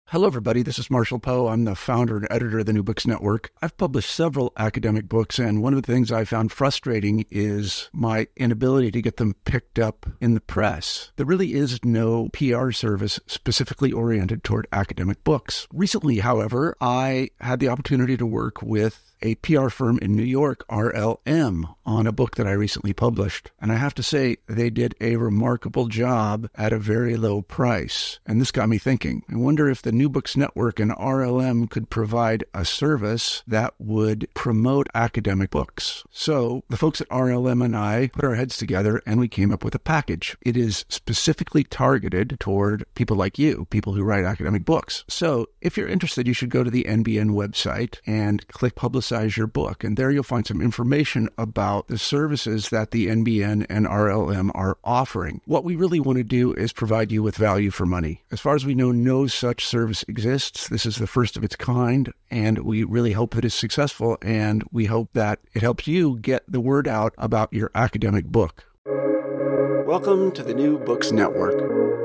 Hello, everybody. This is Marshall Poe. I'm the founder and editor of the New Books Network. I've published several academic books, and one of the things I found frustrating is my inability to get them picked up in the press. There really is no PR service specifically oriented toward academic books. Recently, however, I had the opportunity to work with a PR firm in New York, RLM, on a book that I recently published. And I have to say, they did a remarkable job at a very low price. And this got me thinking. I wonder if the New Books Network and RLM could provide a service that would promote academic books. So the folks at RLM and I put our heads together and we came up with a package. It is specifically targeted toward people like you, people who write academic books. So if you're interested, you should go to the NBN website and click Publicize Your Book. And there you'll find some information about the services that the NBN and RLM are offering. What we really want to do is provide you with value for money. As far as we know, no such service exists. This is the first of its kind, and we really hope that it's successful, and we hope that it helps you get the word out about your academic book. Welcome to the New Books Network.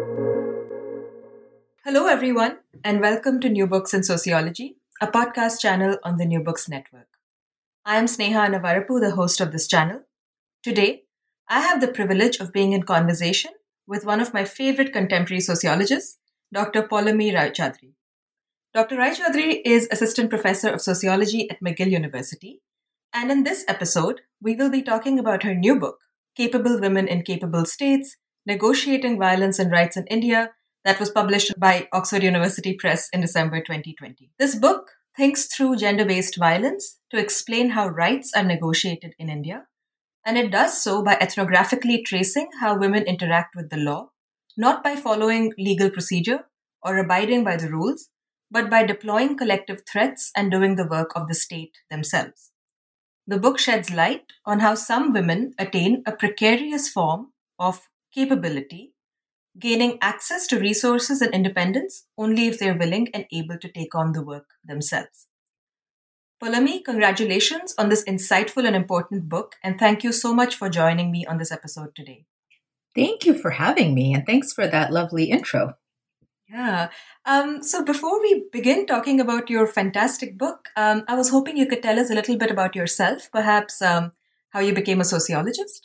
Hello, everyone, and welcome to New Books in Sociology, a podcast channel on the New Books Network. I am Sneha Navarapu, the host of this channel. Today, I have the privilege of being in conversation with one of my favorite contemporary sociologists, Dr. Poulomi Roychaudhury. Dr. Roychaudhury is Assistant Professor of Sociology at McGill University, and in this episode, we will be talking about her new book, Capable Women in Capable States, Negotiating Violence and Rights in India, that was published by Oxford University Press in December 2020. This book thinks through gender-based violence to explain how rights are negotiated in India, and it does so by ethnographically tracing how women interact with the law, not by following legal procedure or abiding by the rules, but by deploying collective threats and doing the work of the state themselves. The book sheds light on how some women attain a precarious form of capability, gaining access to resources and independence only if they're willing and able to take on the work themselves. Poulomi, congratulations on this insightful and important book, and thank you so much for joining me on this episode today. Thank you for having me, and thanks for that lovely intro. Yeah. So before we begin talking about your fantastic book, I was hoping you could tell us a little bit about yourself, perhaps how you became a sociologist.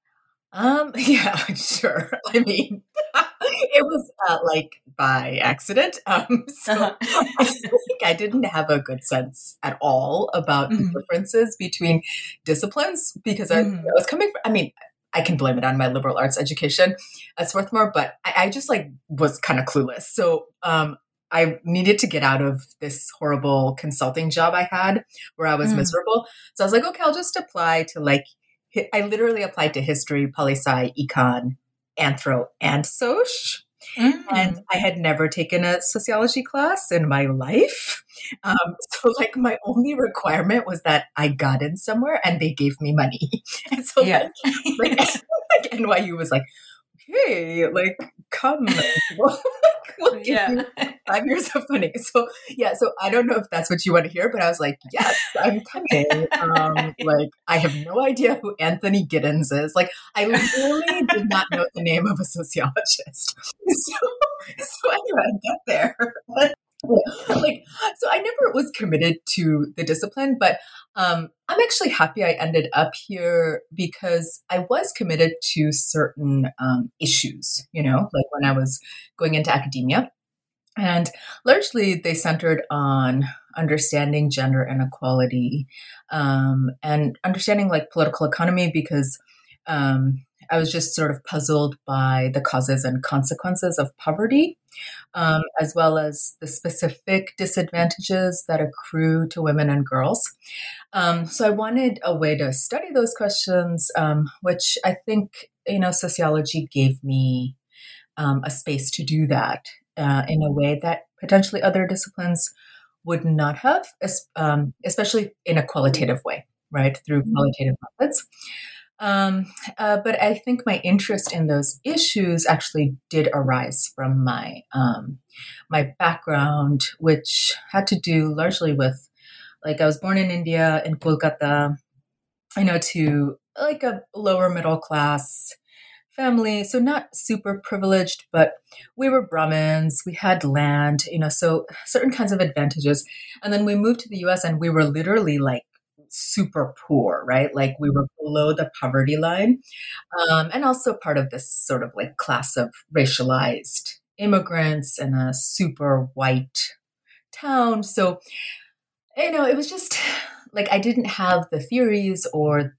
Yeah, sure. I mean, it was like by accident. So I think I didn't have a good sense at all about the differences between disciplines because I was coming from, I can blame it on my liberal arts education at Swarthmore, but I just was kind of clueless. So I needed to get out of this horrible consulting job I had where I was miserable. So I was like, okay, I'll just apply to I literally applied to history, poli-sci, econ, anthro, and soc. And I had never taken a sociology class in my life. So my only requirement was that I got in somewhere and they gave me money. And so NYU was like, hey, come, we'll give you 5 years of funding. So I don't know if that's what you want to hear, but I was like, yes, I'm coming. I have no idea who Anthony Giddens is. I literally did not know the name of a sociologist. So anyway, I got there. So I never was committed to the discipline, but I'm actually happy I ended up here because I was committed to certain issues, when I was going into academia. And largely they centered on understanding gender inequality and understanding political economy because I was just sort of puzzled by the causes and consequences of poverty, as well as the specific disadvantages that accrue to women and girls. So I wanted a way to study those questions, which I think, sociology gave me a space to do that in a way that potentially other disciplines would not have, especially in a qualitative way, right, through qualitative methods. But I think my interest in those issues actually did arise from my my background, which had to do largely with, I was born in India, in Kolkata, to a lower middle class family, so not super privileged, but we were Brahmins, we had land, so certain kinds of advantages. And then we moved to the US and we were literally like super poor, right? Like we were below the poverty line. And also part of this sort of like class of racialized immigrants in a super white town. So, it was just like I didn't have the theories or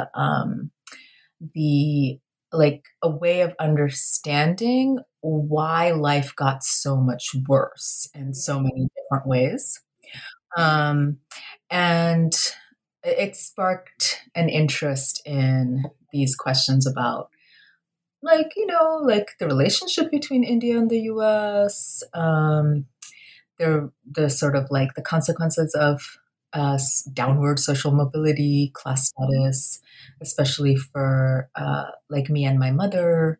the like a way of understanding why life got so much worse in so many different ways. Um, and it sparked an interest in these questions about like the relationship between India and the US, the sort of like the consequences of downward social mobility, class status, especially for like me and my mother.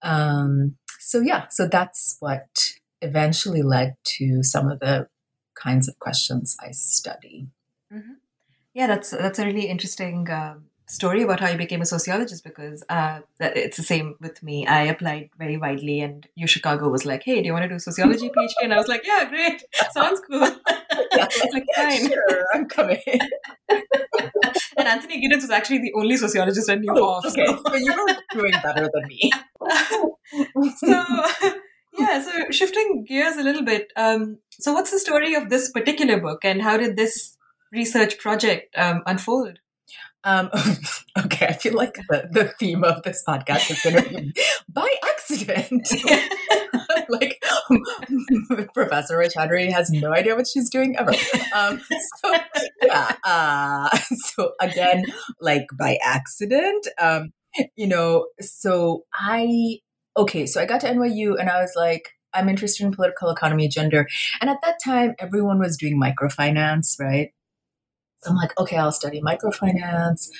So that's what eventually led to some of the kinds of questions I study. Mm-hmm. Yeah, that's a really interesting story about how you became a sociologist, because it's the same with me. I applied very widely, and UChicago was like, "Hey, do you want to do sociology PhD?" And I was like, "Yeah, great, sounds cool." Like, fine, sure, I'm coming. And Anthony Giddens was actually the only sociologist I knew of. Okay, so you were doing better than me. So shifting gears a little bit. So what's the story of this particular book, and how did this research project unfold? Okay, I feel like the theme of this podcast is going to be by accident. Like Professor Rachadri has no idea what she's doing ever. So again, like by accident, so I got to NYU and I was like, I'm interested in political economy, gender. And at that time, everyone was doing microfinance, right? So I'm like, okay, I'll study microfinance.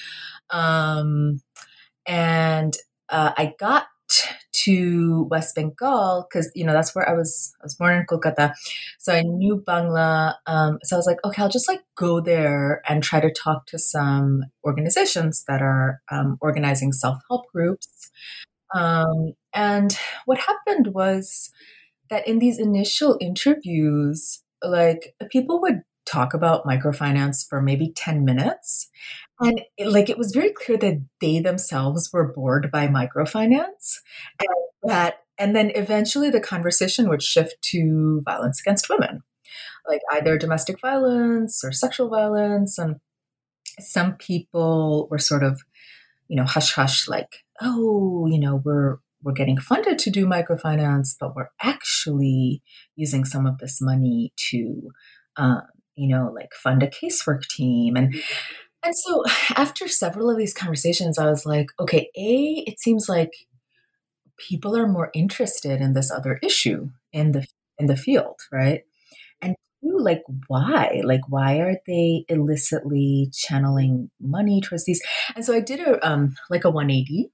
And I got to West Bengal because, that's where I was born in Kolkata. So I knew Bangla. So I was like, okay, I'll just like go there and try to talk to some organizations that are organizing self-help groups. And what happened was that in these initial interviews, like people would talk about microfinance for maybe 10 minutes. And it was very clear that they themselves were bored by microfinance. And then eventually the conversation would shift to violence against women, like either domestic violence or sexual violence. And some people were sort of, hush hush, like, oh, we're getting funded to do microfinance, but we're actually using some of this money to, like fund a casework team. And so after several of these conversations, I was like, okay, it seems like people are more interested in this other issue in the field, right? And two, like why? Like why are they illicitly channeling money towards these? And so I did a 180.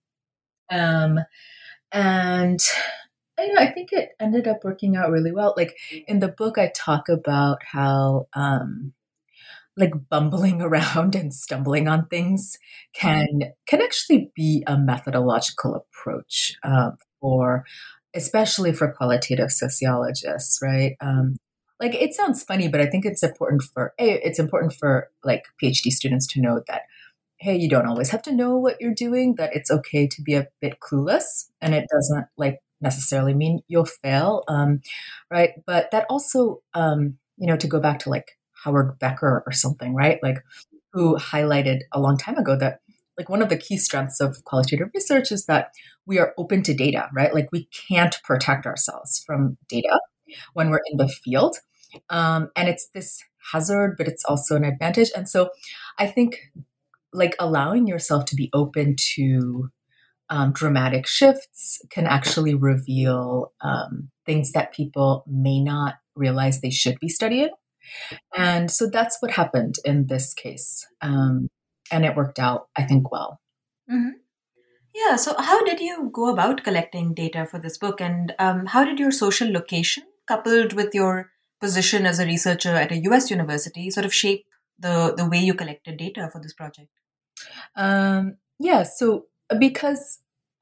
And I think it ended up working out really well. Like in the book, I talk about how like bumbling around and stumbling on things can actually be a methodological approach for, especially for qualitative sociologists, right? Like it sounds funny, but I think it's important for like PhD students to know that, hey, you don't always have to know what you're doing, that it's okay to be a bit clueless, and it doesn't like necessarily mean you'll fail, right? But that also, to go back to like Howard Becker or something, right? Like who highlighted a long time ago that like one of the key strengths of qualitative research is that we are open to data, right? Like we can't protect ourselves from data when we're in the field. And it's this hazard, but it's also an advantage. And so I think like allowing yourself to be open to dramatic shifts can actually reveal things that people may not realize they should be studying. And so that's what happened in this case. And it worked out, I think, well. Mm-hmm. Yeah. So how did you go about collecting data for this book? And how did your social location, coupled with your position as a researcher at a US university, sort of shape the way you collected data for this project? So because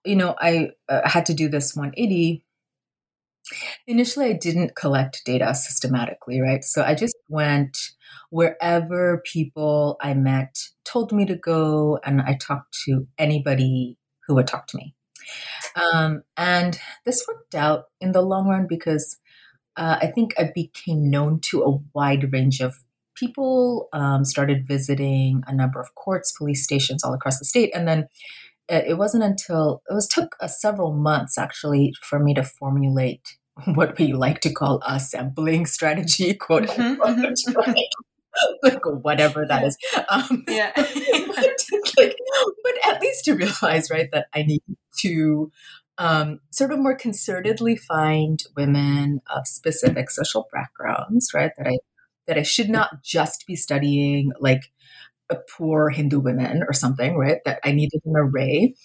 I had to do this 180. Initially, I didn't collect data systematically, right? So I just went wherever people I met told me to go, and I talked to anybody who would talk to me. And this worked out in the long run because I think I became known to a wide range of people, started visiting a number of courts, police stations all across the state. And then it wasn't until took several months actually for me to formulate what we like to call a sampling strategy, quote unquote, right? Like whatever that is. Yeah. But at least to realize, right, that I need to sort of more concertedly find women of specific social backgrounds, right? That I should not just be studying like a poor Hindu women or something, right? That I needed an array.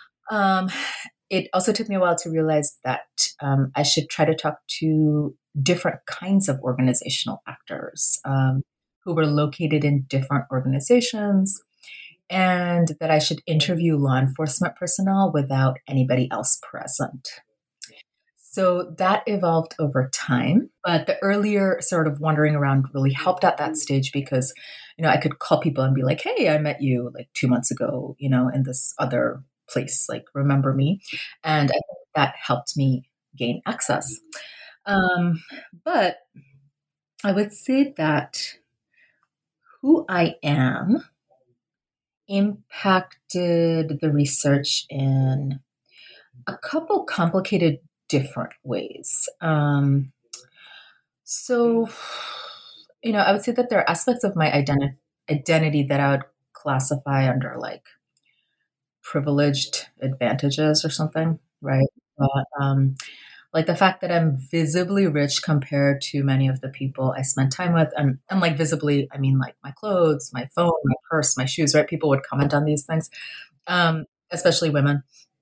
It also took me a while to realize that I should try to talk to different kinds of organizational actors who were located in different organizations, and that I should interview law enforcement personnel without anybody else present. So that evolved over time, but the earlier sort of wandering around really helped at that stage because, I could call people and be like, "Hey, I met you like 2 months ago, in this other place, like remember me?" And I think that helped me gain access. But I would say that who I am impacted the research in a couple complicated different ways. So, I would say that there are aspects of my identity that I would classify under like privileged advantages or something, right? Like the fact that I'm visibly rich compared to many of the people I spend time with. And like visibly, I mean like my clothes, my phone, my purse, my shoes, right? People would comment on these things, especially women.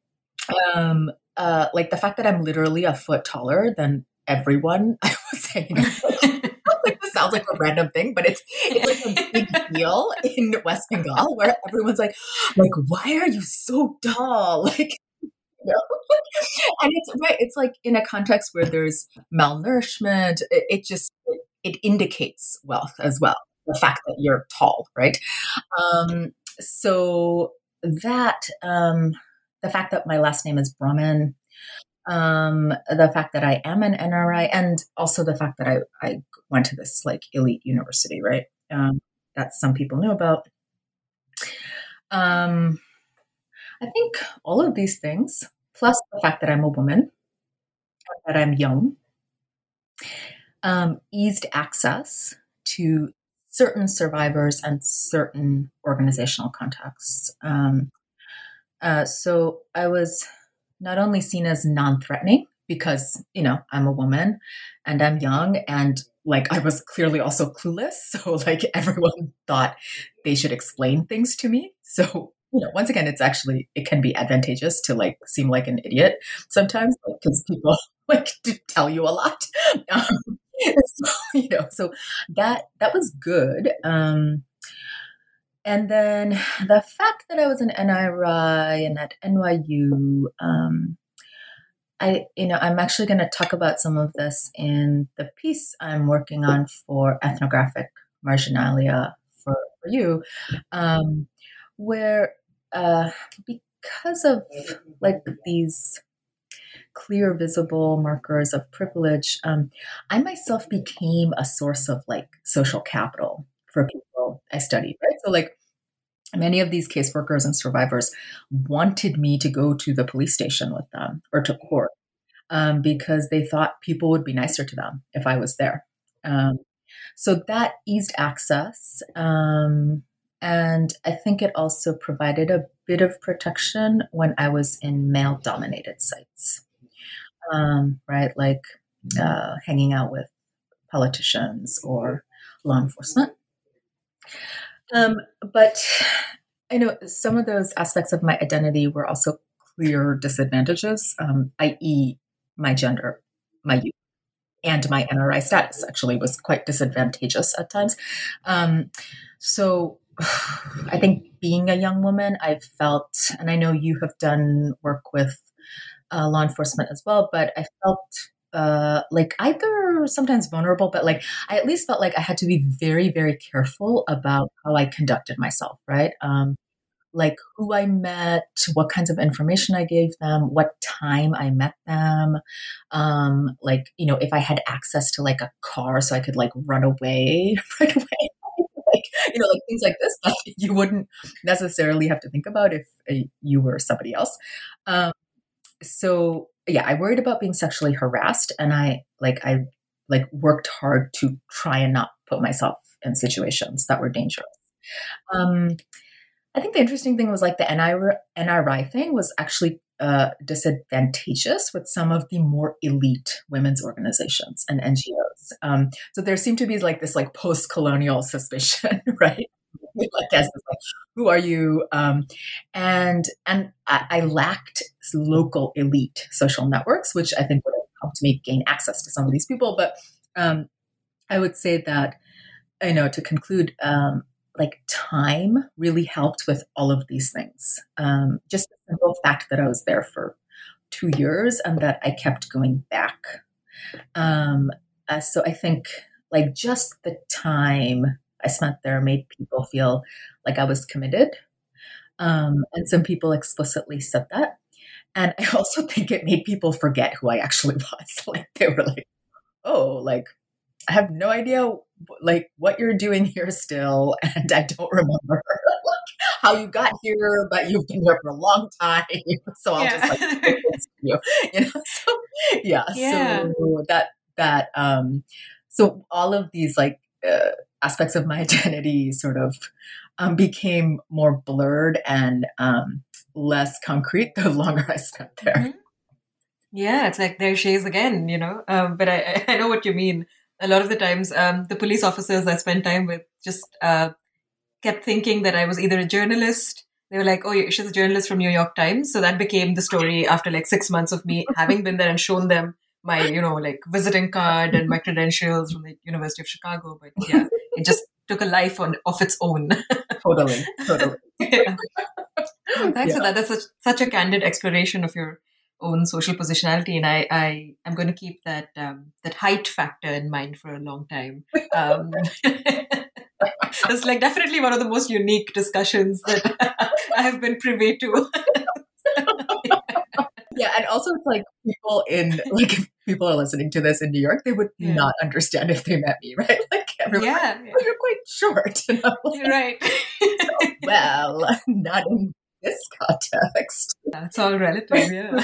Like the fact that I'm literally a foot taller than everyone. I was saying, like this sounds like a random thing, but it's like a big deal in West Bengal where everyone's like, why are you so tall? Like, and it's right. It's like in a context where there's malnourishment. It indicates wealth as well. The fact that you're tall, right? So that the fact that my last name is Brahmin, the fact that I am an NRI, and also the fact that I went to this like elite university, right? That some people knew about. I think all of these things, plus the fact that I'm a woman, that I'm young, eased access to certain survivors and certain organizational contexts. So I was not only seen as non-threatening because, I'm a woman and I'm young and like I was clearly also clueless. So like everyone thought they should explain things to me. So, once again, it can be advantageous to like seem like an idiot sometimes because people like to tell you a lot. So that was good. And then the fact that I was an NRI and at NYU, I'm actually going to talk about some of this in the piece I'm working on for ethnographic marginalia for you, where because of like these clear, visible markers of privilege, I myself became a source of like social capital for people I studied, right? So like many of these caseworkers and survivors wanted me to go to the police station with them or to court because they thought people would be nicer to them if I was there. So that eased access. And I think it also provided a bit of protection when I was in male-dominated sites, right? Like hanging out with politicians or law enforcement. But I know some of those aspects of my identity were also clear disadvantages, i.e. my gender, my youth, and my NRI status actually was quite disadvantageous at times. So I think being a young woman, I've felt, and I know you have done work with law enforcement as well, but I felt like either sometimes vulnerable, but like I at least felt like I had to be very, very careful about how I conducted myself, right? Like who I met, what kinds of information I gave them, what time I met them, like, if I had access to like a car so I could like run away right away. Like, like things like this that you wouldn't necessarily have to think about if you were somebody else. So yeah, I worried about being sexually harassed, and I worked hard to try and not put myself in situations that were dangerous. Um, I think the interesting thing was like the NRI thing was actually disadvantageous with some of the more elite women's organizations and NGOs. So there seemed to be like this like post-colonial suspicion, right? Like, as like, who are you? And I lacked local elite social networks, which I think would have helped me gain access to some of these people. But I would say that, to conclude, like time really helped with all of these things. Just the simple fact that I was there for 2 years and that I kept going back. So I think like just the time I spent there made people feel like I was committed. And some people explicitly said that. And I also think it made people forget who I actually was. Like they were like, oh, like I have no idea like what you're doing here still, and I don't remember like how you got here, but you've been here for a long time. So I'll just like give this to you. So yeah. Yeah. So so all of these like aspects of my identity sort of became more blurred and less concrete the longer I spent there. Mm-hmm. Yeah, it's like there she is again, but I know what you mean. A lot of the times, the police officers I spent time with just kept thinking that I was either a journalist. They were like, oh, she's a journalist from New York Times. So that became the story after like 6 months of me having been there and shown them my, like visiting card and my credentials from the University of Chicago. But yeah, it just took a life of its own. Totally. Yeah. Oh, thanks for that. That's such a candid exploration of your own social positionality, and I'm going to keep that that height factor in mind for a long time. It's like definitely one of the most unique discussions that I have been privy to. Yeah, and also it's like people if people are listening to this in New York, they would not understand if they met me, right? Like everyone, oh, you're quite short, Right? Well, not in this context. It's all relative, yeah.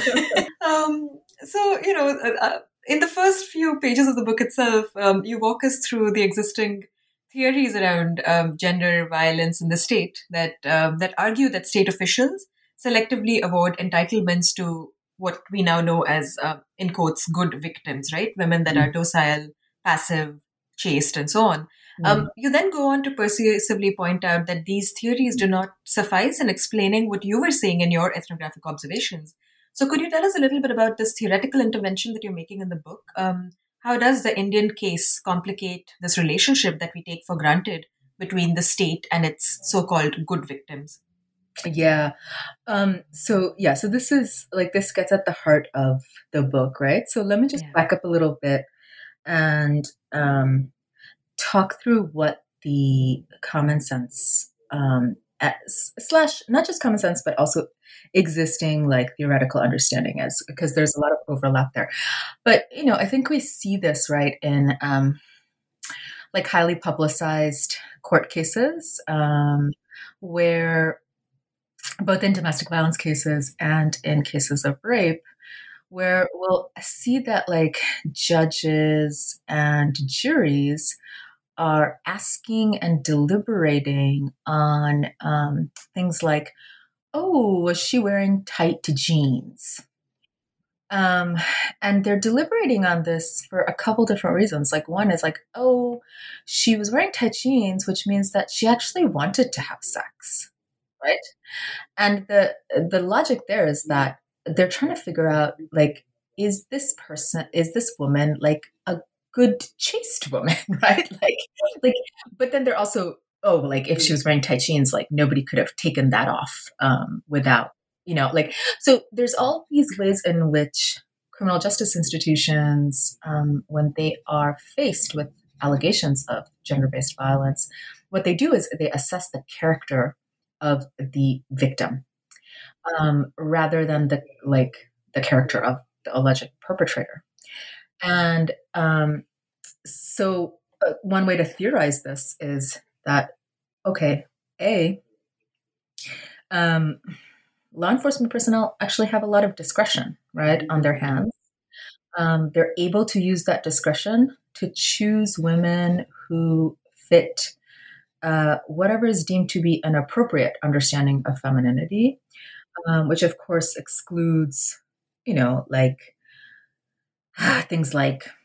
So, in the first few pages of the book itself, you walk us through the existing theories around gender violence in the state that argue that state officials selectively award entitlements to what we now know as, in quotes, good victims, right? Women that are docile, passive, chaste, and so on. You then go on to persuasively point out that these theories do not suffice in explaining what you were seeing in your ethnographic observations. So could you tell us a little bit about this theoretical intervention that you're making in the book? How does the Indian case complicate this relationship that we take for granted between the state and its so-called good victims? Yeah. So this is like, this gets at the heart of the book, right? So let me just back up a little bit and talk through what the common sense slash not just common sense, but also existing like theoretical understanding is, because there's a lot of overlap there. But I think we see this right in like highly publicized court cases where both in domestic violence cases and in cases of rape, where we'll see that like judges and juries are asking and deliberating on things like, oh, was she wearing tight jeans? And they're deliberating on this for a couple different reasons. Like one is like, oh, she was wearing tight jeans, which means that she actually wanted to have sex, right? And the logic there is that they're trying to figure out like, is this woman like a good chaste woman, right? Like, but then they're also oh, like if she was wearing tight jeans, like nobody could have taken that off without, like, so there's all these ways in which criminal justice institutions, when they are faced with allegations of gender-based violence, what they do is they assess the character of the victim rather than the character of the alleged perpetrator. And so one way to theorize this is that, okay, law enforcement personnel actually have a lot of discretion, right, on their hands. They're able to use that discretion to choose women who fit whatever is deemed to be an appropriate understanding of femininity, which of course excludes, like things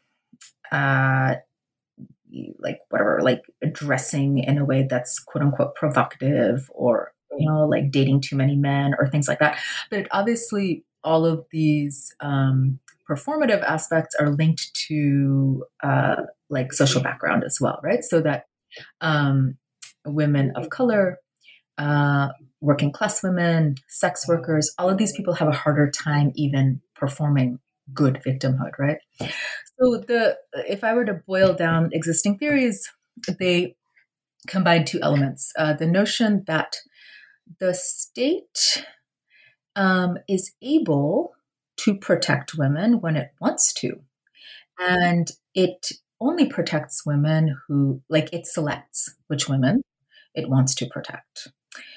whatever, like dressing in a way that's quote unquote provocative, or like dating too many men or things like that. But obviously all of these performative aspects are linked to like social background as well, right? So that women of color, working class women, sex workers, all of these people have a harder time even performing good victimhood, right? So if I were to boil down existing theories, they combine two elements. The notion that the state is able to protect women when it wants to, and it only protects women who, like, it selects which women it wants to protect.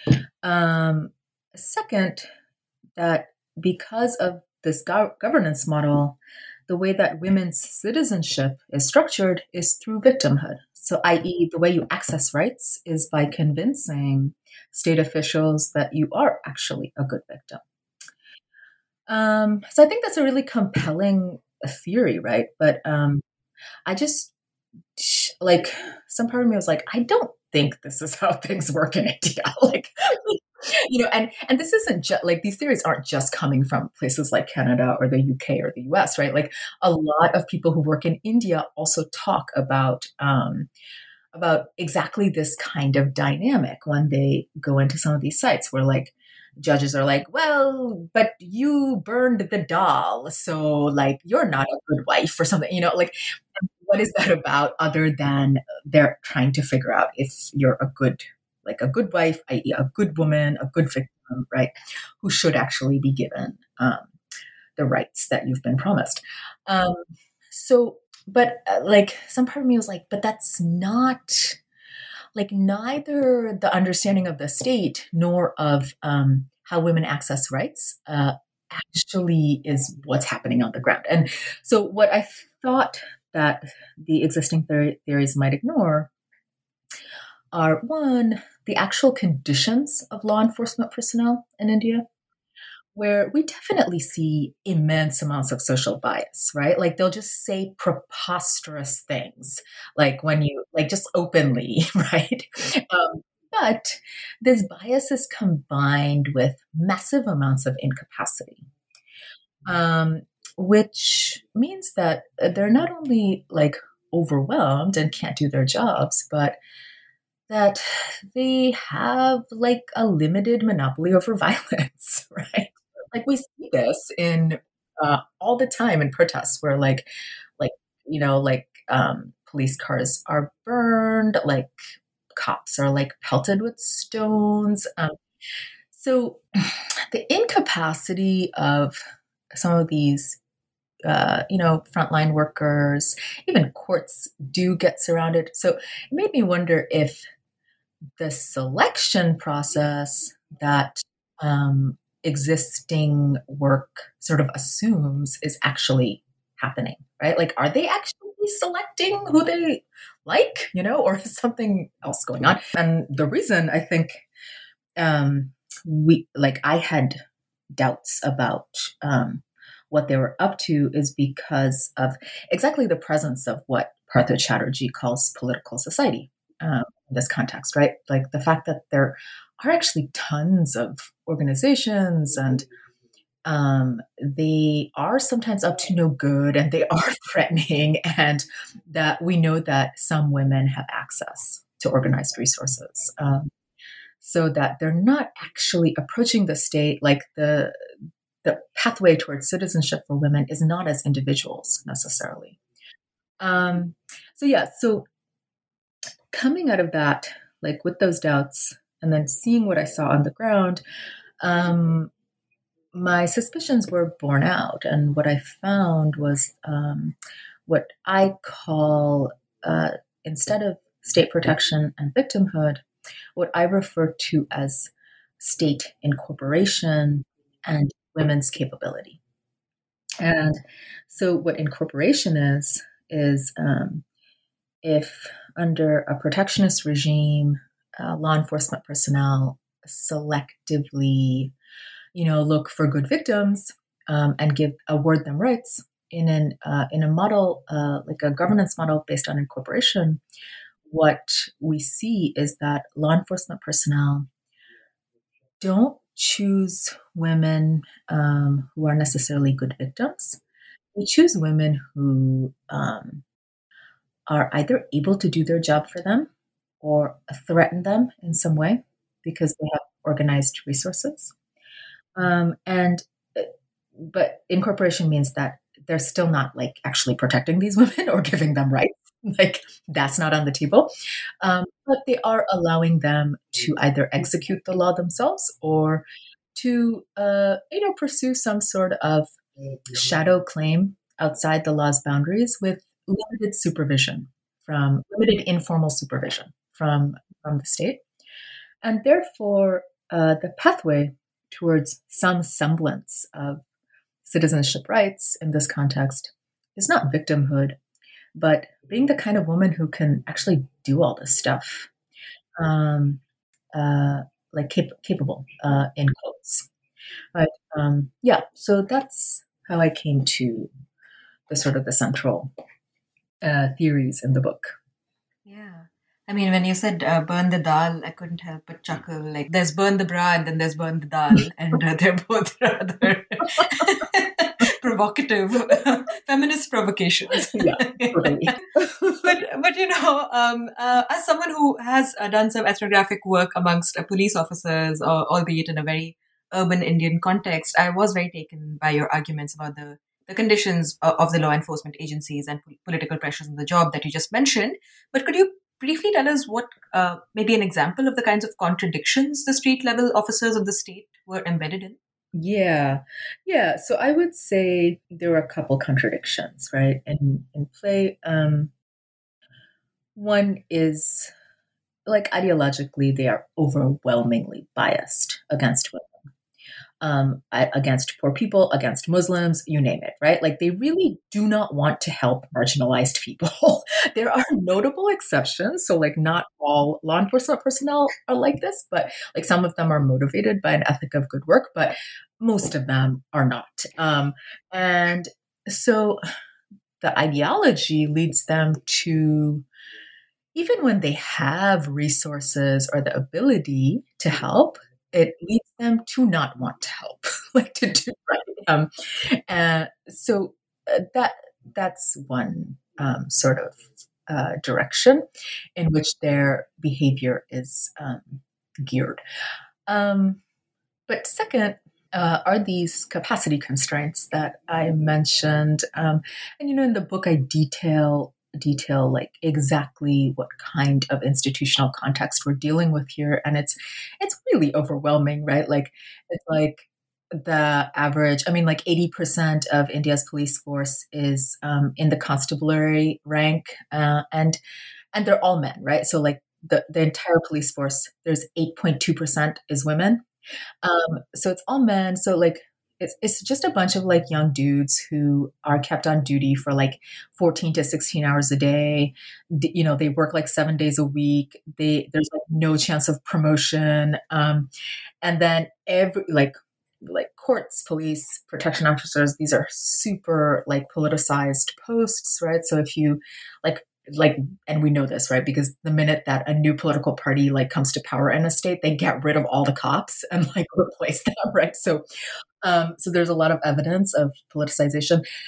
Second, that because of this governance model, the way that women's citizenship is structured is through victimhood. So, i.e., the way you access rights is by convincing state officials that you are actually a good victim. So I think that's a really compelling theory, right? But I just, like, some part of me was like, I don't think this is how things work in India. Like, and this isn't just like, these theories aren't just coming from places like Canada or the UK or the US, right? Like, a lot of people who work in India also talk about exactly this kind of dynamic when they go into some of these sites where, like, judges are like, well, but you burned the doll, so, like, you're not a good wife or something, like, what is that about other than they're trying to figure out if you're a good wife, i.e. a good woman, a good victim, right, who should actually be given the rights that you've been promised. But like, some part of me was like, but that's not, like, neither the understanding of the state nor of how women access rights actually is what's happening on the ground. And so what I thought that the existing theories might ignore are, one, the actual conditions of law enforcement personnel in India, where we definitely see immense amounts of social bias, right? Like, they'll just say preposterous things, like, when you, like, just openly, right? But this bias is combined with massive amounts of incapacity, which means that they're not only, like, overwhelmed and can't do their jobs, but that they have, like, a limited monopoly over violence, right? Like, we see this in all the time in protests where, like, police cars are burned, like, cops are, like, pelted with stones. So the incapacity of some of these, frontline workers, even courts do get surrounded. So it made me wonder if the selection process that existing work sort of assumes is actually happening, right? Like, are they actually selecting who they like, or is something else going on? And the reason I think I had doubts about what they were up to is because of exactly the presence of what Partha Chatterjee calls political society in this context, right? Like, the fact that there are actually tons of organizations, and they are sometimes up to no good, and they are threatening, and that we know that some women have access to organized resources, so that they're not actually approaching the state like the pathway towards citizenship for women is not as individuals necessarily. Um, so coming out of that, like with those doubts, and then seeing what I saw on the ground, um, my suspicions were borne out. And what I found was what I call, instead of state protection and victimhood, what I refer to as state incorporation and women's capability. And so, what incorporation is if under a protectionist regime, law enforcement personnel selectively, look for good victims and award them rights in a model like a governance model based on incorporation. What we see is that law enforcement personnel don't choose women who are necessarily good victims. They choose women who are either able to do their job for them or threaten them in some way because they have organized resources. And but incorporation means that they're still not like actually protecting these women or giving them rights. Like that's not on the table. But they are allowing them to either execute the law themselves or to pursue some sort of shadow claim outside the law's boundaries with limited informal supervision from the state. And therefore, the pathway towards some semblance of citizenship rights in this context is not victimhood, but being the kind of woman who can actually do all this stuff, capable in quotes. But so that's how I came to the sort of the central theories in the book. Yeah. I mean, when you said burn the dal, I couldn't help but chuckle. Like, there's burn the bra and then there's burn the dal. And they're both rather provocative feminist provocations. Yeah, totally. but as someone who has done some ethnographic work amongst police officers, albeit in a very urban Indian context, I was very taken by your arguments about the conditions of the law enforcement agencies and political pressures on the job that you just mentioned. But could you briefly tell us what maybe an example of the kinds of contradictions the street level officers of the state were embedded in? Yeah. So I would say there were a couple contradictions, right, in play. One is like ideologically, they are overwhelmingly biased against women. Against poor people, against Muslims, you name it, right? Like they really do not want to help marginalized people. There are notable exceptions. So like not all law enforcement personnel are like this, but like some of them are motivated by an ethic of good work, but most of them are not. And so the ideology leads them to, even when they have resources or the ability to help, it leads them to not want to help, like to do right. So that's one sort of direction in which their behavior is geared. But second, are these capacity constraints that I mentioned. And, in the book, I detail like exactly what kind of institutional context we're dealing with here. And it's really overwhelming, right? Like, it's like the average, like 80% of India's police force is in the constabulary rank. And they're all men, right? So like the entire police force, there's 8.2% is women. So it's all men. So like, it's just a bunch of like young dudes who are kept on duty for like 14 to 16 hours a day. They work like 7 days a week. There's like no chance of promotion. And then every like courts, police, protection officers, these are super like politicized posts, right? So if you like, and we know this, right? Because the minute that a new political party like comes to power in a state, they get rid of all the cops and like replace them, right? So there's a lot of evidence of politicization.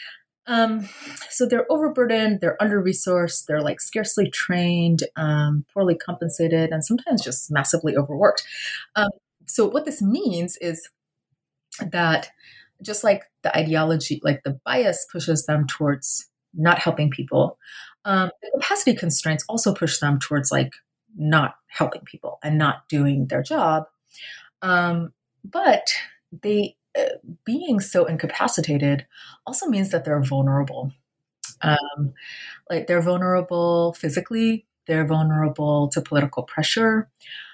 Um, so they're overburdened, they're under-resourced, they're like scarcely trained, poorly compensated, and sometimes just massively overworked. Um, so what this means is that just like the ideology, like the bias pushes them towards not helping people, the capacity constraints also push them towards like not helping people and not doing their job. But they being so incapacitated also means that they're vulnerable. Um, like they're vulnerable physically, they're vulnerable to political pressure,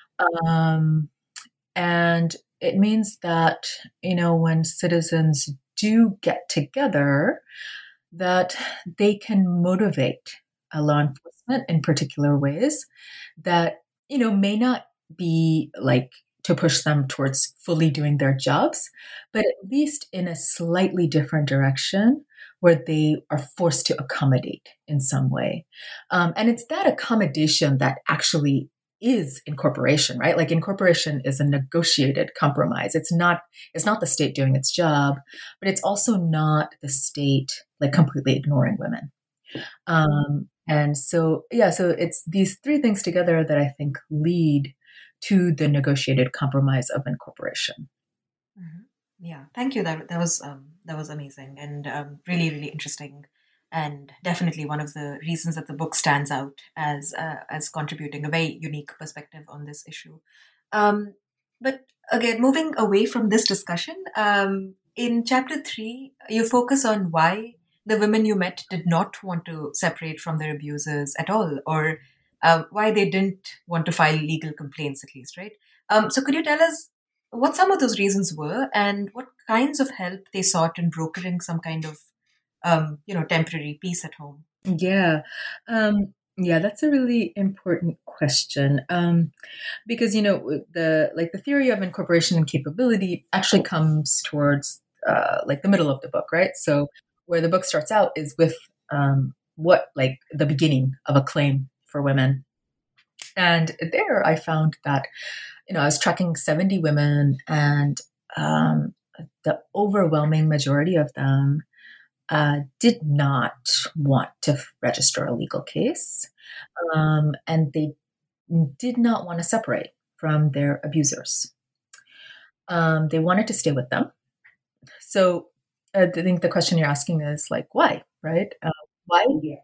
um, and it means that when citizens do get together, that they can motivate a law enforcement in particular ways that may not be like to push them towards fully doing their jobs, but at least in a slightly different direction where they are forced to accommodate in some way. And it's that accommodation that actually is incorporation, right? Like incorporation is a negotiated compromise. It's not the state doing its job, but it's also not the state like completely ignoring women. And so, yeah, so it's these three things together that I think lead to the negotiated compromise of incorporation. Mm-hmm. Yeah, thank you. That was amazing and really really interesting, and definitely one of the reasons that the book stands out as contributing a very unique perspective on this issue. Um, but again, moving away from this discussion, in chapter 3, you focus on why the women you met did not want to separate from their abusers at all, or why they didn't want to file legal complaints, at least, right? So, could you tell us what some of those reasons were and what kinds of help they sought in brokering some kind of, temporary peace at home? Yeah. Yeah, that's a really important question. Because the theory of incorporation and capability actually comes towards like the middle of the book, right? So where the book starts out is with what like the beginning of a claim for women. And there I found that I was tracking 70 women, and the overwhelming majority of them did not want to register a legal case, and they did not want to separate from their abusers. They wanted to stay with them. So I think the question you're asking is like, why, right? Why?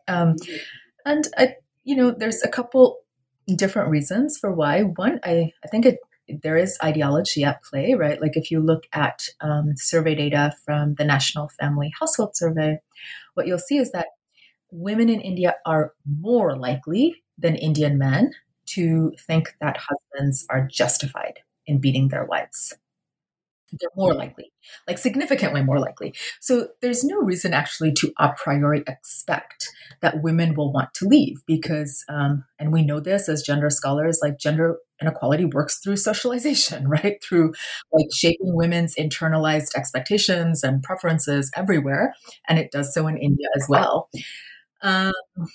And there's a couple different reasons for why. One, I think there is ideology at play, right? Like if you look at survey data from the National Family Household Survey, what you'll see is that women in India are more likely than Indian men to think that husbands are justified in beating their wives. They're more likely, like significantly more likely. So there's no reason actually to a priori expect that women will want to leave because, and we know this as gender scholars, like gender inequality works through socialization, right? Through like shaping women's internalized expectations and preferences everywhere. And it does so in India as well. Um,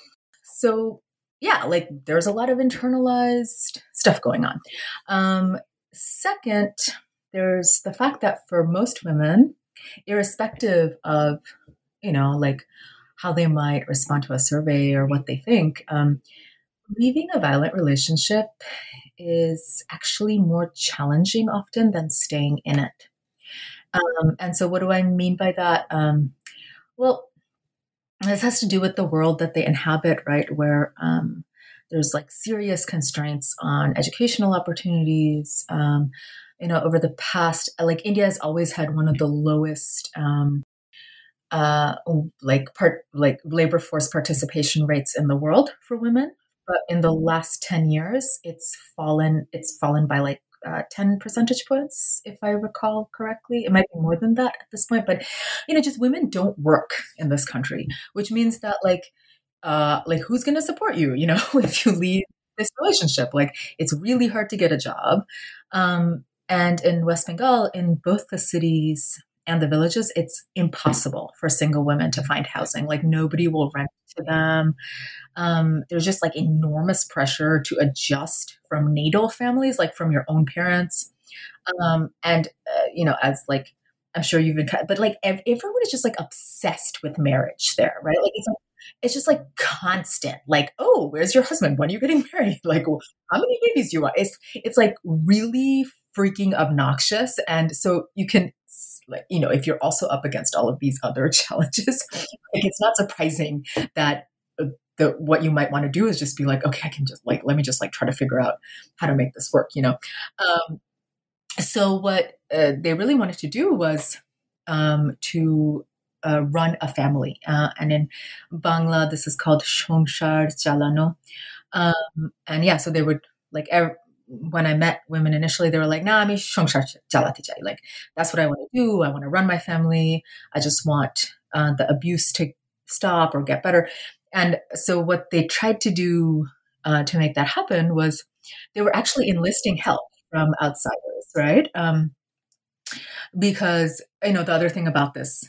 so yeah, like there's a lot of internalized stuff going on. Second, there's the fact that for most women, irrespective of, like how they might respond to a survey or what they think, leaving a violent relationship is actually more challenging often than staying in it. And so what do I mean by that? Well, this has to do with the world that they inhabit, right? Where there's like serious constraints on educational opportunities. Over the past, like India has always had one of the lowest labor force participation rates in the world for women. But in the last 10 years, it's fallen by like 10 percentage points, if I recall correctly. It might be more than that at this point, but just women don't work in this country, which means that like who's going to support you, if you leave this relationship? Like it's really hard to get a job. And in West Bengal, in both the cities and the villages, it's impossible for single women to find housing. Like nobody will rent to them. There's just like enormous pressure to adjust from natal families, like from your own parents. As like I'm sure you've been, but like everyone is just like obsessed with marriage there, right? Like it's just like constant, like, oh, where's your husband? When are you getting married? Like, how many babies do you want? It's like really freaking obnoxious. And so you can, like, if you're also up against all of these other challenges, like it's not surprising that what you might want to do is just be like, okay, I can just like, let me just like try to figure out how to make this work. So what they really wanted to do was to run a family. And in Bangla, this is called Shongshar Jalano. And yeah, so they would like, when I met women initially, they were like, nah, I mean, Shongshar Jalati Jai. Like, that's what I want to do. I want to run my family. I just want the abuse to stop or get better. And so what they tried to do to make that happen was they were actually enlisting help from outsiders, right? Because, the other thing about this,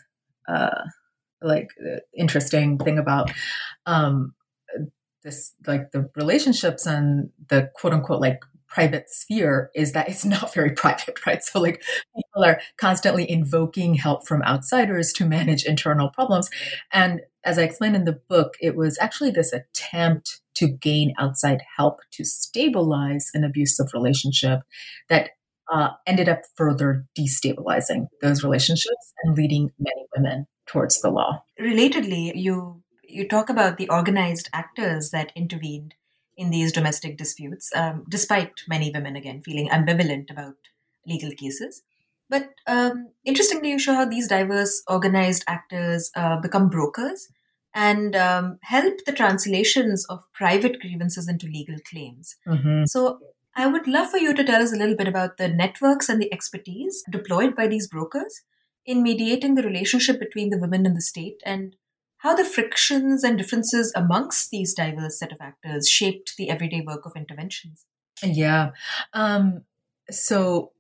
interesting thing about this, like the relationships and the quote unquote, like private sphere is that it's not very private, right? So like people are constantly invoking help from outsiders to manage internal problems. And as I explained in the book, it was actually this attempt to gain outside help to stabilize an abusive relationship that ended up further destabilizing those relationships and leading many women towards the law. Relatedly, you talk about the organized actors that intervened in these domestic disputes, despite many women, again, feeling ambivalent about legal cases. But interestingly, you show how these diverse organized actors become brokers and help the translations of private grievances into legal claims. Mm-hmm. So I would love for you to tell us a little bit about the networks and the expertise deployed by these brokers in mediating the relationship between the women and the state, and how the frictions and differences amongst these diverse set of actors shaped the everyday work of interventions. Yeah. So,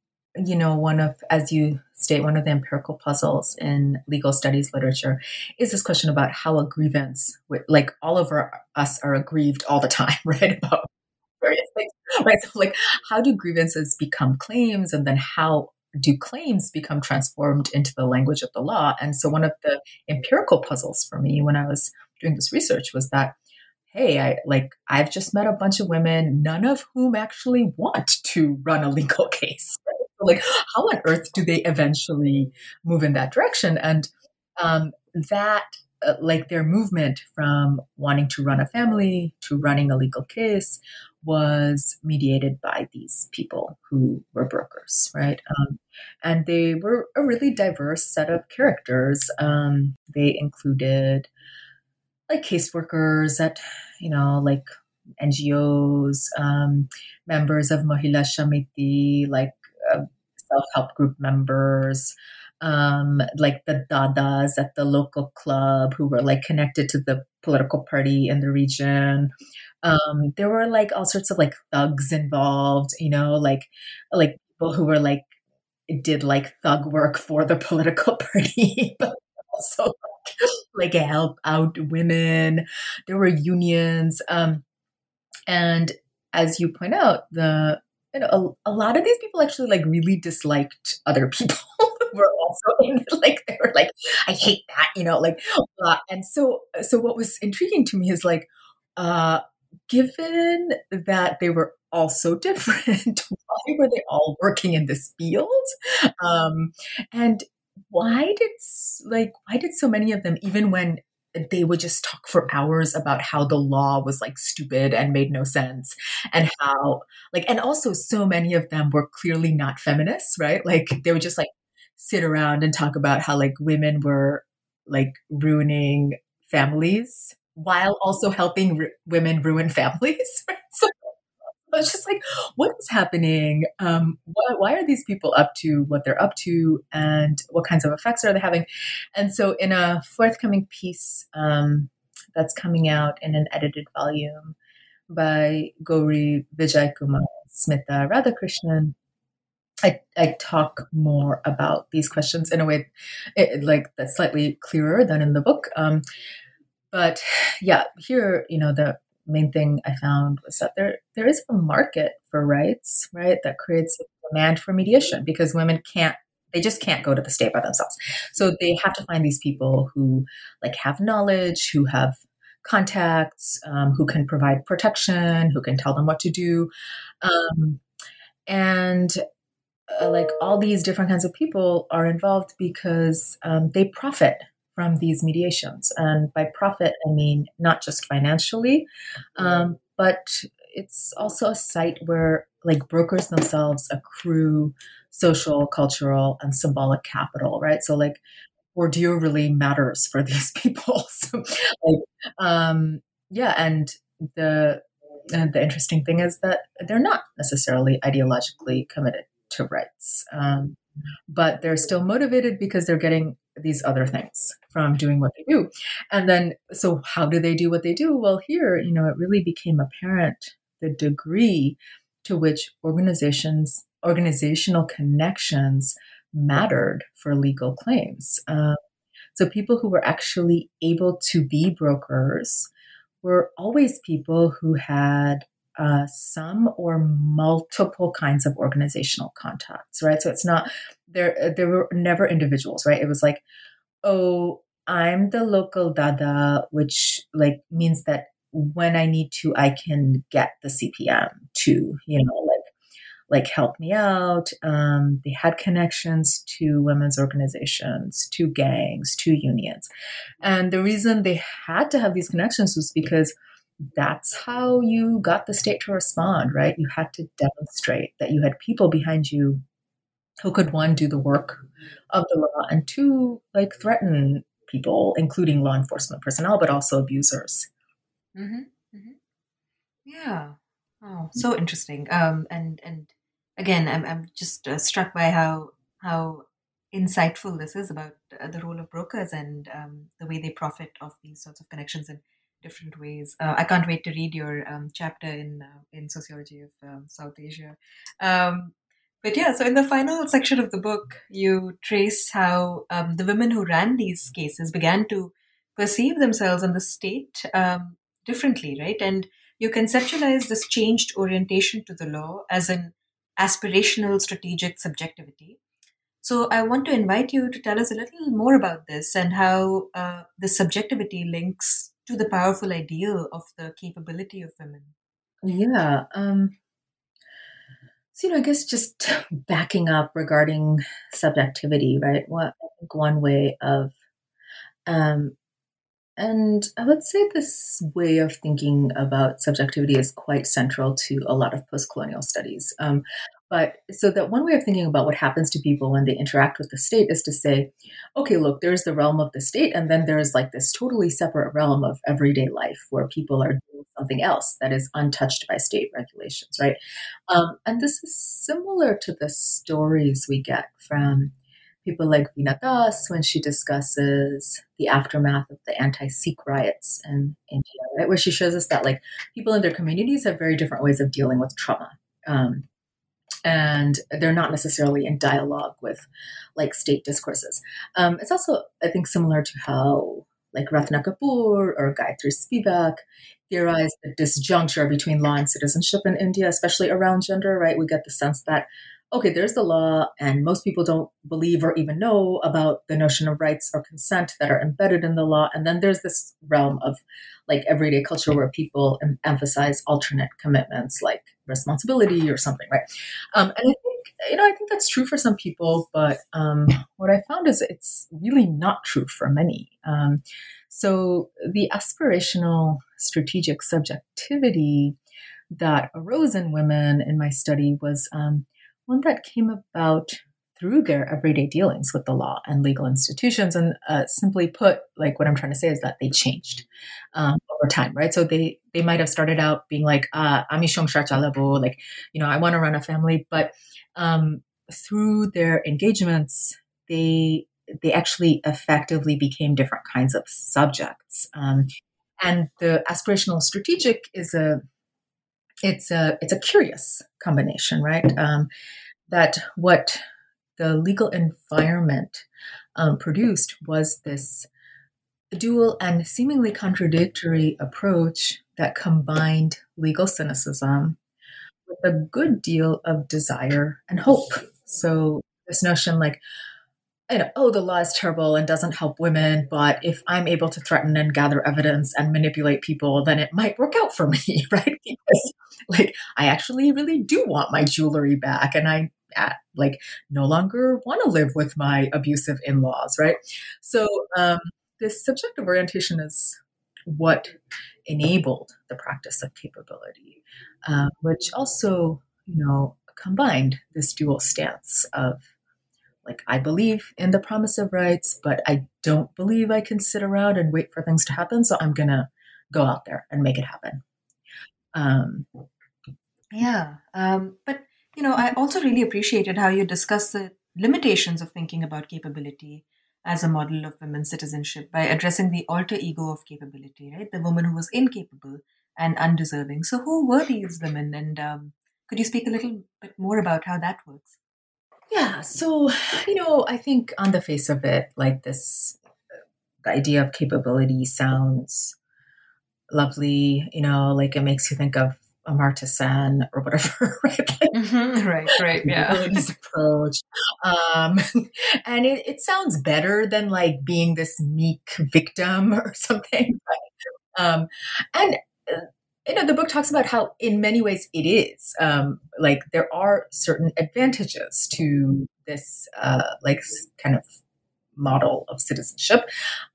as you state, one of the empirical puzzles in legal studies literature is this question about how a grievance, like all of us are aggrieved all the time, right? About various things, right? So like, how do grievances become claims? And then how do claims become transformed into the language of the law? And so one of the empirical puzzles for me when I was doing this research was that, hey, I've just met a bunch of women, none of whom actually want to run a legal case. Right? So like, how on earth do they eventually move in that direction? And that, like their movement from wanting to run a family to running a legal case was mediated by these people who were brokers, right? And they were a really diverse set of characters. They included like caseworkers at, like NGOs, members of Mahila Shamiti, like self-help group members, like the dadas at the local club who were like connected to the political party in the region. There were like all sorts of like thugs involved, like people who were like did like thug work for the political party, but also like help out women. There were unions, and as you point out, a lot of these people actually like really disliked other people. Were also in like they were like, I hate that, and so what was intriguing to me is like, given that they were all so different, why were they all working in this field? And why did so many of them, even when they would just talk for hours about how the law was like stupid and made no sense, and how and also so many of them were clearly not feminists, right? Like they would just like sit around and talk about how like women were like ruining families while also helping women ruin families. Right? So I was just like, what is happening? Why are these people up to what they're up to, and what kinds of effects are they having? And so in a forthcoming piece that's coming out in an edited volume by Gauri Vijaykumar Smita Radhakrishnan, I talk more about these questions in a way that's slightly clearer than in the book. But yeah, here, the main thing I found was that there is a market for rights, right? That creates a demand for mediation because women can't They just can't go to the state by themselves. So they have to find these people who like have knowledge, who have contacts, who can provide protection, who can tell them what to do. Um, and like all these different kinds of people are involved because they profit from these mediations. And by profit, I mean not just financially, but it's also a site where like brokers themselves accrue social, cultural, and symbolic capital, right? So like ordeal really matters for these people. So, like, yeah, and the the interesting thing is that they're not necessarily ideologically committed to rights, but they're still motivated because they're getting these other things from doing what they do. And then, so how do they do what they do? Well, here, it really became apparent the degree to which organizational connections mattered for legal claims. So people who were actually able to be brokers were always people who had some or multiple kinds of organizational contacts, right? So it's not there were never individuals, right? It was like, oh, I'm the local dada, which like means that when I need to, I can get the CPM to, like help me out. They had connections to women's organizations, to gangs, to unions. And the reason they had to have these connections was because that's how you got the state to respond, right? You had to demonstrate that you had people behind you who could, one, do the work of the law, and two, like threaten people, including law enforcement personnel, but also abusers. Mm-hmm. Mm-hmm. Yeah. Oh, so interesting. And again, I'm just struck by how insightful this is about the role of brokers and the way they profit off these sorts of connections in different ways. I can't wait to read your chapter in sociology of South Asia. But yeah, so in the final section of the book, you trace how the women who ran these cases began to perceive themselves and the state differently, right? And you conceptualize this changed orientation to the law as an aspirational strategic subjectivity. So I want to invite you to tell us a little more about this and how this subjectivity links to the powerful ideal of the capability of women. Yeah. So, I guess just backing up regarding subjectivity, right? What I think one way of, um, and I would say this way of thinking about subjectivity is quite central to a lot of post-colonial studies. But so that one way of thinking about what happens to people when they interact with the state is to say, okay, look, there's the realm of the state, and then there's like this totally separate realm of everyday life where people are doing something else that is untouched by state regulations, right? And this is similar to the stories we get from people like Veena Das when she discusses the aftermath of the anti-Sikh riots in India, right? Where she shows us that like people in their communities have very different ways of dealing with trauma. And they're not necessarily in dialogue with like state discourses. It's also, I think, similar to how like Ratna Kapoor or Gayatri Spivak theorized the disjuncture between law and citizenship in India, especially around gender, right? We get the sense that, okay, there's the law, and most people don't believe or even know about the notion of rights or consent that are embedded in the law. And then there's this realm of like everyday culture where people emphasize alternate commitments like responsibility or something, right? And I think that's true for some people, but what I found is it's really not true for many. So the aspirational strategic subjectivity that arose in women in my study was one that came about through their everyday dealings with the law and legal institutions. And simply put, like what I'm trying to say is that they changed over time, right? So they might have started out being like, "Ami shongsar chalabo," like, I want to run a family. But through their engagements, they actually effectively became different kinds of subjects. And the aspirational strategic is it's a curious combination, right? That what the legal environment produced was this dual and seemingly contradictory approach that combined legal cynicism with a good deal of desire and hope. So this notion like, oh, the law is terrible and doesn't help women, but if I'm able to threaten and gather evidence and manipulate people, then it might work out for me, right? Because like I actually really do want my jewelry back, and I like no longer want to live with my abusive in-laws, right? So this subjective orientation is what enabled the practice of capability, which also, combined this dual stance of like, I believe in the promise of rights, but I don't believe I can sit around and wait for things to happen. So I'm going to go out there and make it happen. Um, Yeah. But, I also really appreciated how you discussed the limitations of thinking about capability as a model of women's citizenship by addressing the alter ego of capability, right? The woman who was incapable and undeserving. So, who were these women? And could you speak a little bit more about how that works? yeah. So, I think on the face of it, like the idea of capability sounds lovely, like it makes you think of Amartya Sen or whatever, right? Right, yeah. Capabilities approach. Um, and it sounds better than like being this meek victim or something. Um, and the book talks about how, in many ways, it is like there are certain advantages to this kind of model of citizenship,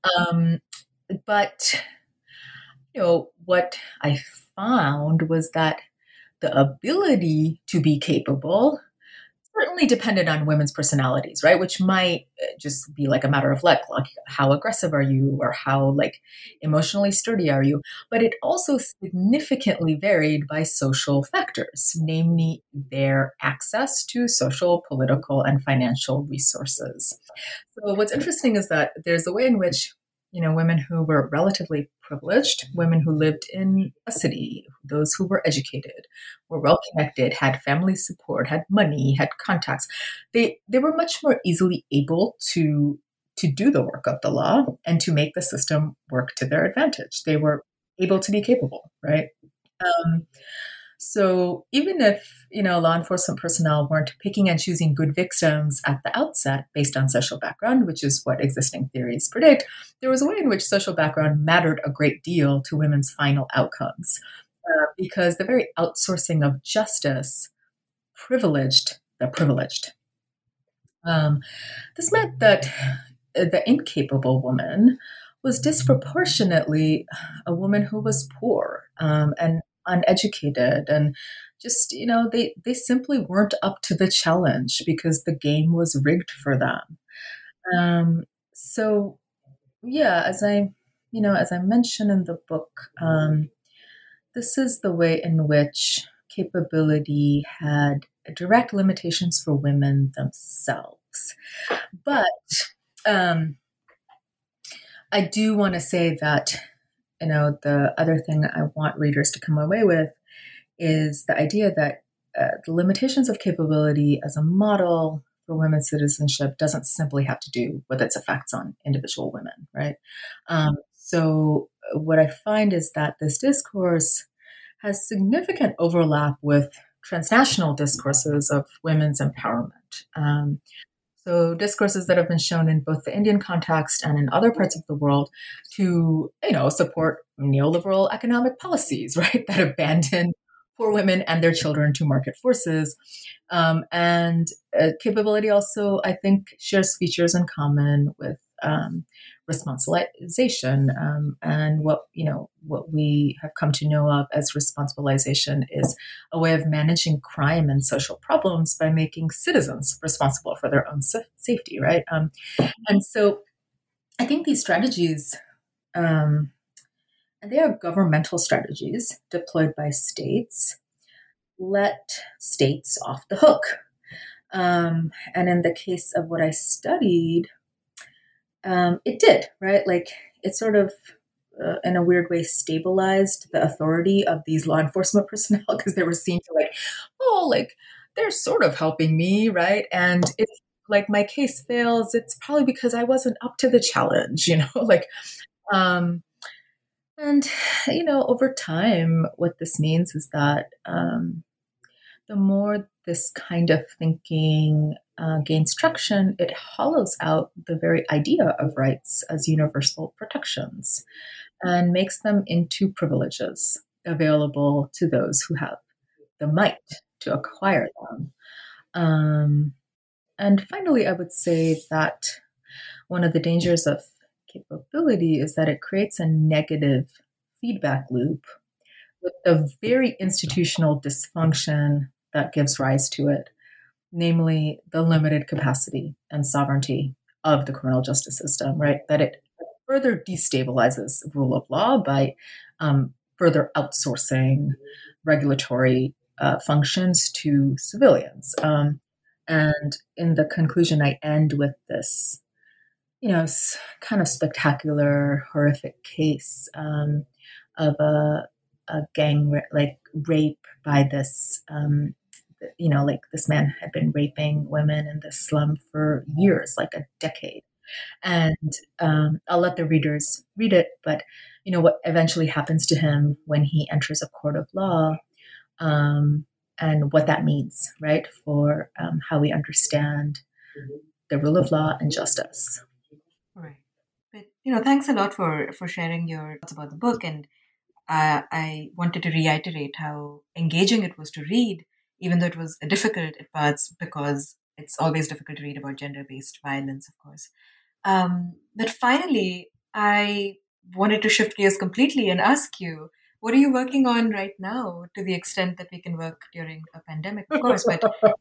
but what I found was that the ability to be capable certainly depended on women's personalities, right? Which might just be like a matter of luck, like how aggressive are you or how like emotionally sturdy are you? But it also significantly varied by social factors, namely their access to social, political, and financial resources. So what's interesting is that there's a way in which women who were relatively privileged, women who lived in a city, those who were educated, were well connected, had family support, had money, had contacts. They were much more easily able to do the work of the law and to make the system work to their advantage. They were able to be capable, right? So even if, law enforcement personnel weren't picking and choosing good victims at the outset based on social background, which is what existing theories predict, there was a way in which social background mattered a great deal to women's final outcomes, because the very outsourcing of justice privileged the privileged. This meant that the incapable woman was disproportionately a woman who was poor and uneducated, and just they simply weren't up to the challenge because the game was rigged for them. So yeah, as I mentioned in the book, this is the way in which capability had direct limitations for women themselves. But I do want to say that, the other thing I want readers to come away with is the idea that the limitations of capability as a model for women's citizenship doesn't simply have to do with its effects on individual women, right? So what I find is that this discourse has significant overlap with transnational discourses of women's empowerment. So discourses that have been shown in both the Indian context and in other parts of the world to, support neoliberal economic policies, right, that abandon poor women and their children to market forces. And capability also, I think, shares features in common with responsibilization, and what we have come to know of as responsibilization is a way of managing crime and social problems by making citizens responsible for their own safety, right? And so I think these strategies, and they are governmental strategies deployed by states, let states off the hook. And in the case of what I studied, it did, right? Like it sort of, in a weird way, stabilized the authority of these law enforcement personnel because they were seen to like they're sort of helping me, right? And if like my case fails, it's probably because I wasn't up to the challenge, and over time, what this means is that the more this kind of thinking gains traction, it hollows out the very idea of rights as universal protections and makes them into privileges available to those who have the might to acquire them. And finally, I would say that one of the dangers of capability is that it creates a negative feedback loop with the very institutional dysfunction that gives rise to it, namely the limited capacity and sovereignty of the criminal justice system, right? That it further destabilizes rule of law by further outsourcing regulatory functions to civilians. And in the conclusion, I end with this, kind of spectacular, horrific case of a gang rape by this, this man had been raping women in this slum for years, like a decade. And I'll let the readers read it, but what eventually happens to him when he enters a court of law, and what that means, right, for how we understand the rule of law and justice. Right. But, thanks a lot for sharing your thoughts about the book. And I wanted to reiterate how engaging it was to read, even though it was difficult at parts, because it's always difficult to read about gender-based violence, of course. But finally, I wanted to shift gears completely and ask you, what are you working on right now, to the extent that we can work during a pandemic, of course, but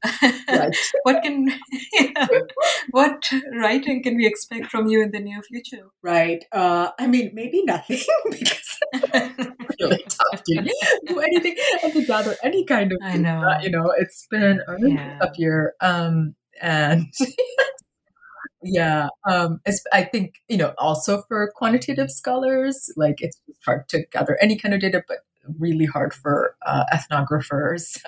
what writing can we expect from you in the near future? Right. Maybe nothing, because it's really tough to do anything and to gather any kind of I know. It's been a really tough year. And yeah, I think, also for quantitative scholars, like it's hard to gather any kind of data, but really hard for ethnographers.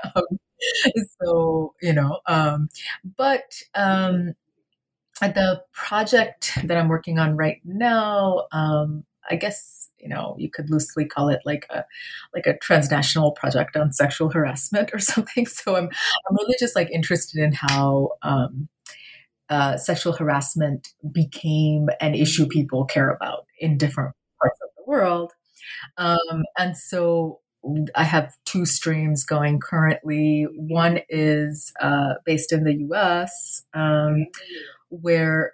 The project that I'm working on right now, I guess, you could loosely call it like a transnational project on sexual harassment or something. So I'm really just like interested in how sexual harassment became an issue people care about in different parts of the world. And so I have two streams going currently. One is based in the US, where,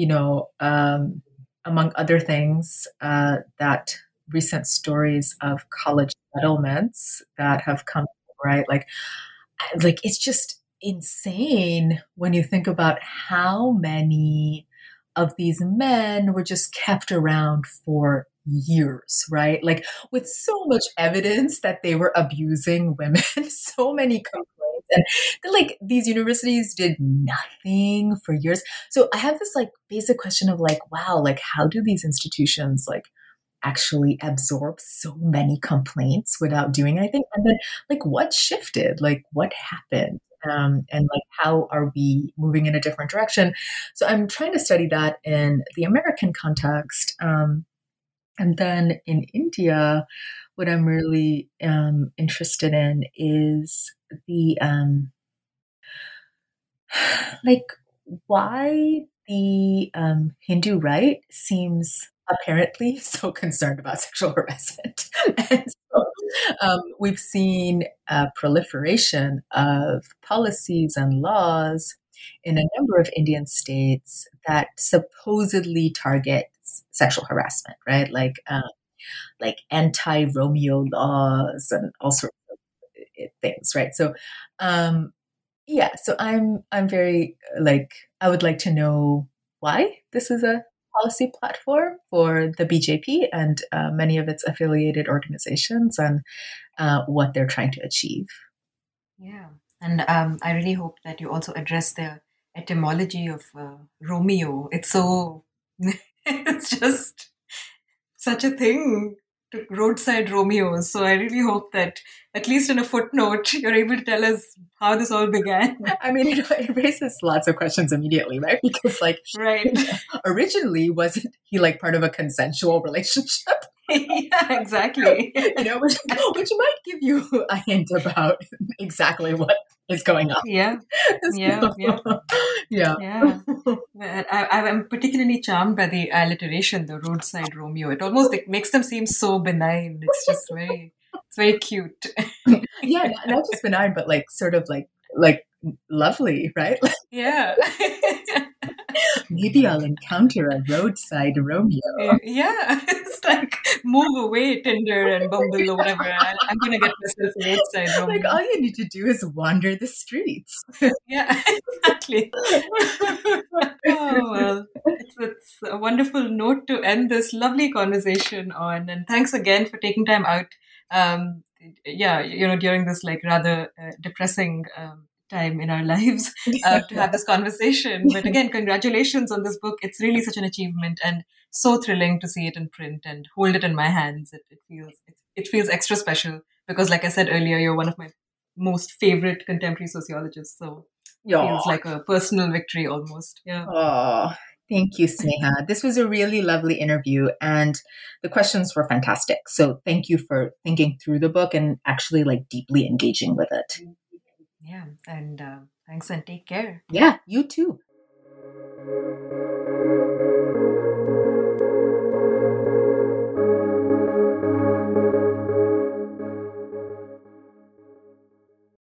among other things, that recent stories of college settlements that have come, right? Like it's just insane when you think about how many of these men were just kept around for years, right? Like with so much evidence that they were abusing women, so many complaints, and like these universities did nothing for years. So I have this like basic question of like, wow, like how do these institutions like actually absorb so many complaints without doing anything? And then like what shifted? Like what happened? And like how are we moving in a different direction? So I'm trying to study that in the American context. And then in India, what I'm really interested in is the why the Hindu right seems apparently so concerned about sexual harassment. And so we've seen a proliferation of policies and laws in a number of Indian states that supposedly target sexual harassment, right? Like anti-Romeo laws and all sorts of things, right? So, so I'm very I would like to know why this is a policy platform for the BJP and many of its affiliated organizations, and what they're trying to achieve. Yeah, and I really hope that you also address the etymology of Romeo. It's so it's just such a thing, to roadside Romeos. So I really hope that at least in a footnote, you're able to tell us how this all began. I mean, it raises lots of questions immediately, right? Because right. Originally, wasn't he like part of a consensual relationship? Yeah, exactly. Which might give you a hint about exactly what is going on. Yeah, yeah, yeah, Yeah. yeah. Well, I'm particularly charmed by the alliteration, the roadside Romeo. It almost like, makes them seem so benign. It's very cute. Yeah, not just benign, but like sort of like lovely, right? Yeah. Maybe I'll encounter a roadside Romeo. Yeah, it's like move away, Tinder and Bumble or whatever. I'm gonna get myself a roadside Like Romeo. all you need to do is wander the streets. Yeah, exactly. Oh, well, it's a wonderful note to end this lovely conversation on. And thanks again for taking time out. Yeah, during this like rather depressing time in our lives to have this conversation. But again, congratulations on this book. It's really such an achievement and so thrilling to see it in print and hold it in my hands. It feels extra special because, like I said earlier, you're one of my most favorite contemporary sociologists. So feels like a personal victory almost. Yeah. Oh, thank you, Sneha. This was a really lovely interview and the questions were fantastic. So thank you for thinking through the book and actually like deeply engaging with it. Yeah. And thanks and take care. Yeah, you too.